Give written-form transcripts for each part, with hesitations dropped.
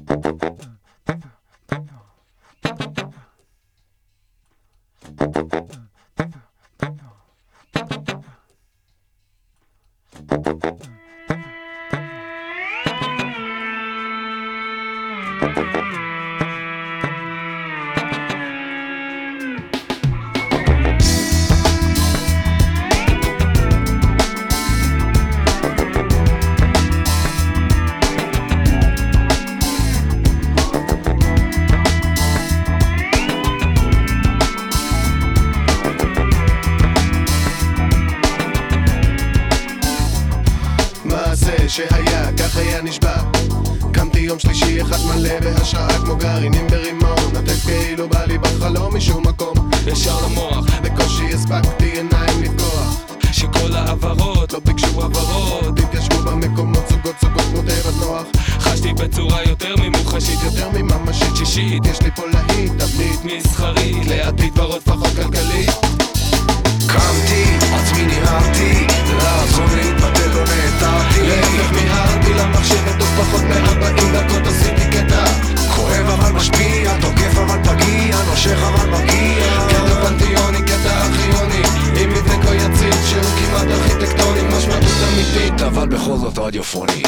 שהיה, כך היה נשבע. קמתי יום שלישי אחד מלא בהשראה כמו גרעינים ברימון. הטף כאילו בא לי בחלום משום מקום ישר למוח, בקושי הספקתי עיניים לפקוח. שכל העברות לא ביקשו עברות, התיישבו במקומות סוגות כמו תיבת נוח. חשתי בצורה יותר ממוחשית, יותר מממשית שישית. יש לי פה להיט, תבנית מסחרית, לעתיד ורוד פחות כלכלית. קמתי, עצמי ניהרתי, לעזור להתבטל לא נעתרתי. להפך מיהרתי למחשב ותוך פחות מ-40 דקות עשיתי קטע. כואב אבל משפיע, תוקף אבל פגיע, נושך אבל מגיע. קטע פנתיוני, קטע ארכיוני, עם מבנה כה יציב שהוא כמעט ארכיטקטוני. משמעות אמיתית אבל בכל זאת רדיופוני.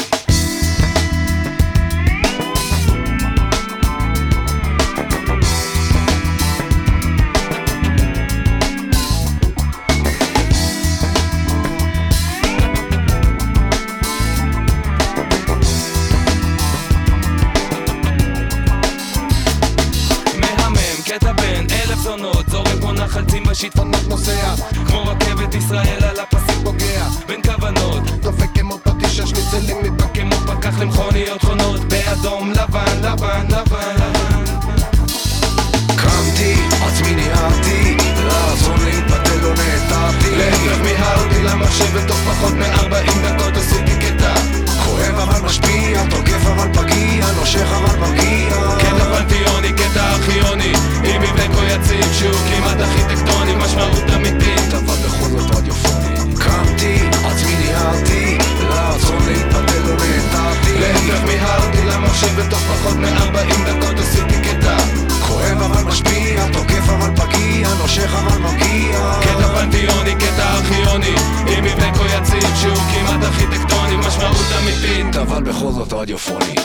זורק כמו נחל צים בשיטפונות נוסע כמו רכבת ישראל על הפסים פוגע בין כוונות דופק כמו פטיש השניצלים נדבק כמו פקח למכוניות חונות באדום לבן לבן לבן. קמתי, עצמי ניהרתי, לעזור להתבטל לא נעתרתי. להפך מיהרתי למחשב ותוך פחות מ-40 דקות עשיתי קטע. כואב אבל משפיע, תוקף אבל פגיע, נושך אבל מגיע. קטע פנתיוני, קטע ארכיוני, עם מבנה כה יציב שהוא כמעט ארכיטקטוני. משמעות אמיתית אבל בכל זאת רדיופוני. קמתי, עצמי ניהרתי, לעזור להתבטל לא נעתרתי. להפך מיהרתי למחשב ותוך פחות מ-40 דקות עשיתי קטע. כואב אבל משפיע, תוקף אבל פגיע, נושך אבל מגיע. קטע פנתיוני, קטע ארכיוני, עם מבנה כה יציב שהוא כמעט ארכיטקטוני. משמעות אמיתית אבל בכל זאת רדיופוני.